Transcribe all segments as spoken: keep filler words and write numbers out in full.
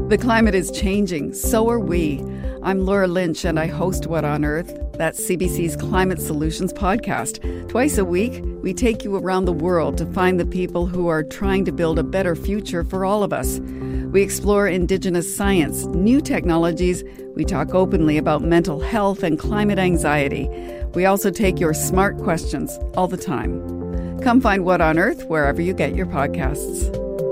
The climate is changing, so are we. I'm Laura Lynch, and I host What on Earth? That's C B C's Climate Solutions podcast. Twice a week, we take you around the world to find the people who are trying to build a better future for all of us. We explore Indigenous science, new technologies. We talk openly about mental health and climate anxiety. We also take your smart questions all the time. Come find What on Earth wherever you get your podcasts.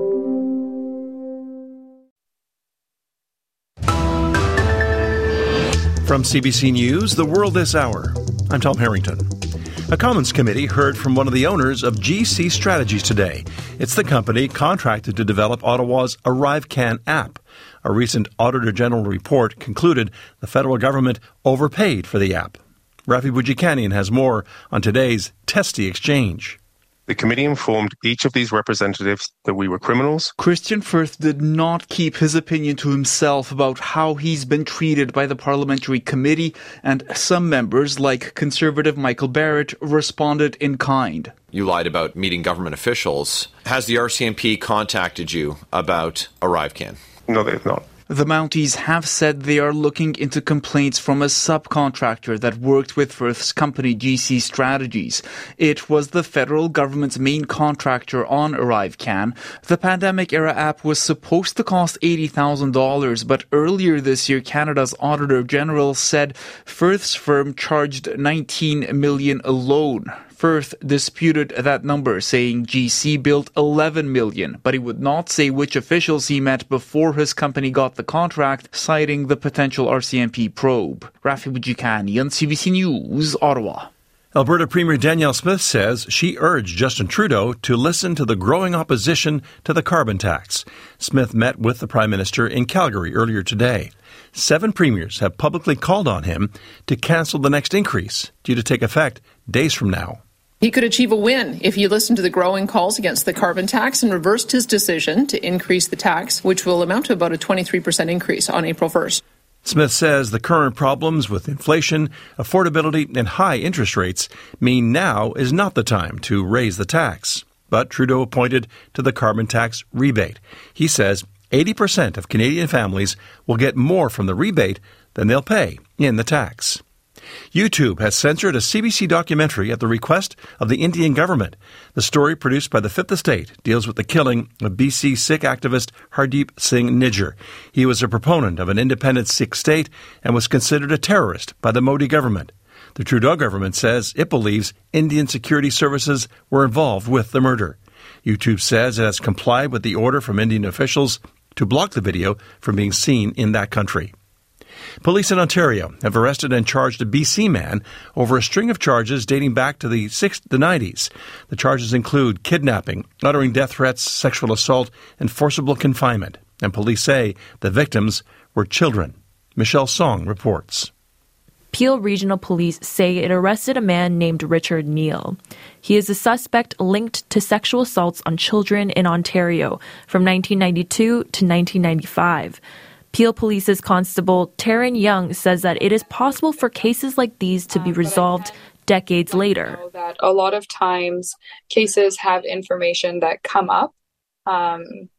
From C B C News, The World This Hour, I'm Tom Harrington. A Commons committee heard from one of the owners of G C Strategies today. It's the company contracted to develop Ottawa's ArriveCan app. A recent Auditor General report concluded the federal government overpaid for the app. Rafi Boudjikanian has more on today's testy exchange. The committee informed each of these representatives that we were criminals. Christian Firth did not keep his opinion to himself about how he's been treated by the parliamentary committee, and some members, like Conservative Michael Barrett, responded in kind. You lied about meeting government officials. Has the R C M P contacted you about ArriveCan? No, they have not. The Mounties have said they are looking into complaints from a subcontractor that worked with Firth's company G C Strategies. It was the federal government's main contractor on ArriveCan. The pandemic-era app was supposed to cost eighty thousand dollars, but earlier this year, Canada's Auditor General said Firth's firm charged nineteen million dollars alone. Firth disputed that number, saying G C billed eleven million dollars, but he would not say which officials he met before his company got the contract, citing the potential R C M P probe. Rafi Boudjikanian, C B C News, Ottawa. Alberta Premier Danielle Smith says she urged Justin Trudeau to listen to the growing opposition to the carbon tax. Smith met with the Prime Minister in Calgary earlier today. Seven premiers have publicly called on him to cancel the next increase, due to take effect days from now. He could achieve a win if he listened to the growing calls against the carbon tax and reversed his decision to increase the tax, which will amount to about a twenty-three percent increase on April first. Smith says the current problems with inflation, affordability, and high interest rates mean now is not the time to raise the tax. But Trudeau pointed to the carbon tax rebate. He says eighty percent of Canadian families will get more from the rebate than they'll pay in the tax. YouTube has censored a C B C documentary at the request of the Indian government. The story, produced by the Fifth Estate, deals with the killing of B C Sikh activist Hardeep Singh Nijjar. He was a proponent of an independent Sikh state and was considered a terrorist by the Modi government. The Trudeau government says it believes Indian security services were involved with the murder. YouTube says it has complied with the order from Indian officials to block the video from being seen in that country. Police in Ontario have arrested and charged a B C man over a string of charges dating back to the nineties. The charges include kidnapping, uttering death threats, sexual assault, and forcible confinement. And police say the victims were children. Michelle Song reports. Peel Regional Police say it arrested a man named Richard Neal. He is a suspect linked to sexual assaults on children in Ontario from nineteen ninety-two to nineteen ninety-five. Peel Police's Constable Taryn Young says that it is possible for cases like these to be resolved decades later. That a lot of times cases have information that come up um,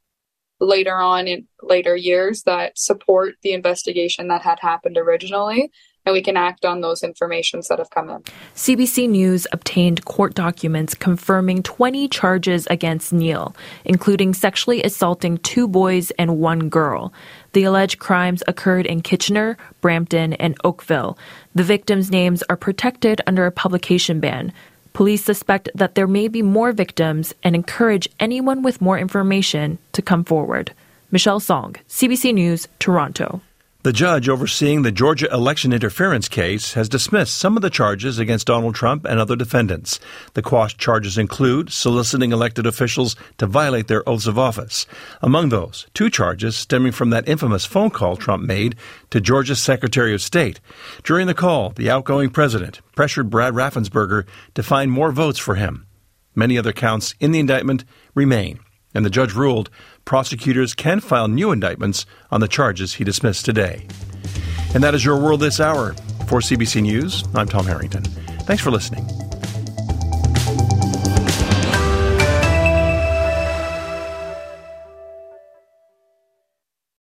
later on in later years that support the investigation that had happened originally, and we can act on those informations that have come in. C B C News obtained court documents confirming twenty charges against Neal, including sexually assaulting two boys and one girl. The alleged crimes occurred in Kitchener, Brampton, and Oakville. The victims' names are protected under a publication ban. Police suspect that there may be more victims and encourage anyone with more information to come forward. Michelle Song, C B C News, Toronto. The judge overseeing the Georgia election interference case has dismissed some of the charges against Donald Trump and other defendants. The quashed charges include soliciting elected officials to violate their oaths of office. Among those, two charges stemming from that infamous phone call Trump made to Georgia's Secretary of State. During the call, the outgoing president pressured Brad Raffensperger to find more votes for him. Many other counts in the indictment remain, and the judge ruled prosecutors can file new indictments on the charges he dismissed today. And that is your World This Hour. For C B C News, I'm Tom Harrington. Thanks for listening.